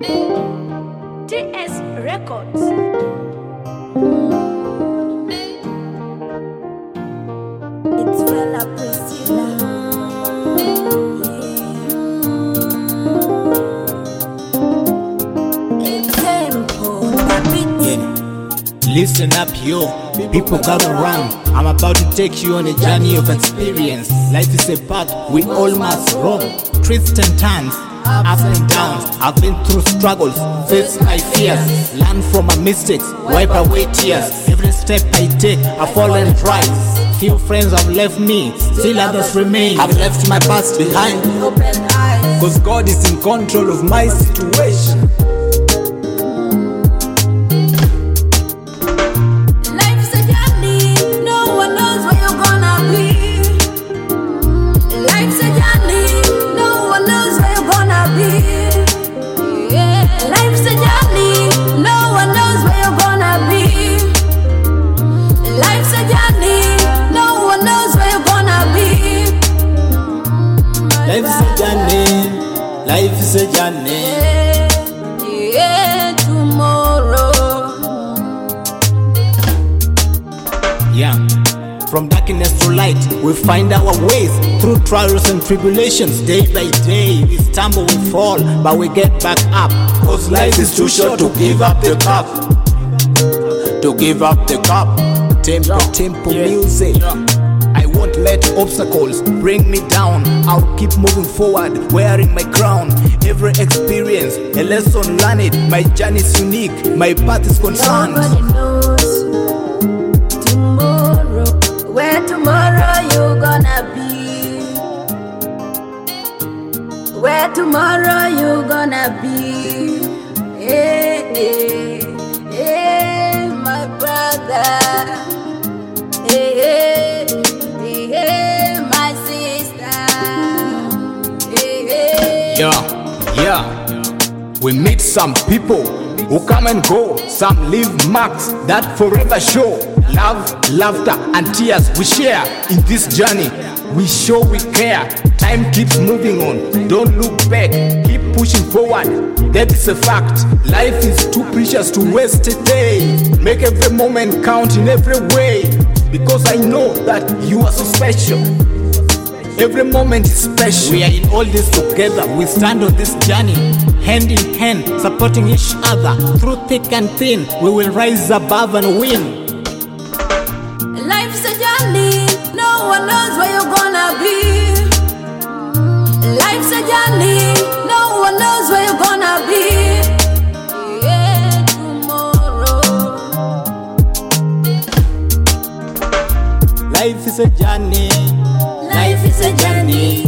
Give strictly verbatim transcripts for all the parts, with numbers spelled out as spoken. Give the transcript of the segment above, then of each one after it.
T S Records. It's Fela Priscilla. Yeah. Example, Yeah. Listen up, yo. People gather around. I'm about to take you on a journey of experience. Life is a path we all must roam. Twists and turns, ups and downs. I've been through struggles, faced my fears. Learn from my mistakes, wipe away tears. Every step I take, I fall and rise. Few friends have left me, still others remain. I've left my past behind. open eyes. Cause God is in control of my situation. Life's a journey, no one knows where you're gonna be. Life's a journey, no one knows where you're gonna be. Yeah. Life's a journey, no one knows where you're gonna be. Life's a journey, no one knows where you're gonna be. Life is a journey, life is a journey. Yeah, yeah, tomorrow. Yeah. From darkness to light, we find our ways through trials and tribulations. Day by day, we stumble, we fall, but we get back up. Cause life is too short to give up the cup. To give up the cup. Tempo, tempo music. I won't let obstacles bring me down. I'll keep moving forward, wearing my crown. Every experience, a lesson learned. My journey is unique, my path is concerned. Nobody knows tomorrow, where tomorrow you gonna be. Where tomorrow you gonna be. Hey, hey, hey, my brother. Hey, hey, hey, hey, my sister. Hey, hey. Yeah, yeah. We meet some people who come and go. Some leave marks that forever show. Love, laughter, and tears we share in this journey. We show we care. Time keeps moving on. Don't look back. Keep pushing forward. That is a fact. Life is too precious to waste a day. Make every moment count in every way. Because I know that you are so special. Every moment is special. We are in all this together. We stand on this journey, hand in hand, supporting each other. Through thick and thin, we will rise above and win. Life's a journey, no one knows where you're gonna be. Life's a journey, no one knows where you're gonna be. Yeah, tomorrow. Life is a journey. Life is a journey.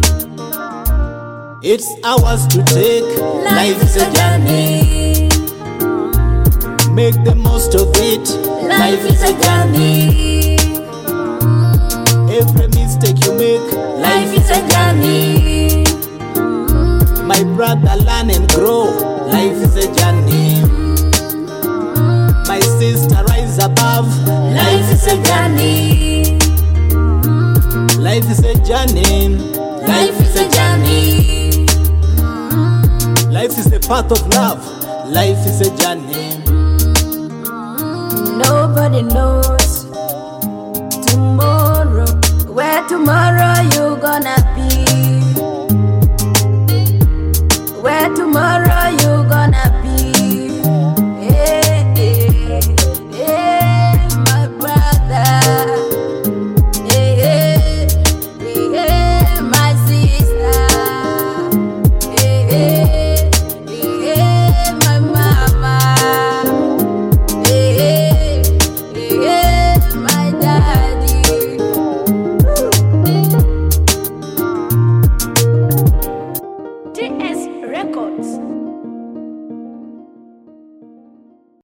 It's ours to take. Life is a journey. Make the most of it. Life is a journey. Every mistake you make. Life is a journey. My brother, learn and grow. Life is a journey. My sister, rise above. Life is a journey. Life is a journey. Life is a journey. Life is a path of love. Life is a journey. Nobody knows tomorrow, where tomorrow you gonna be.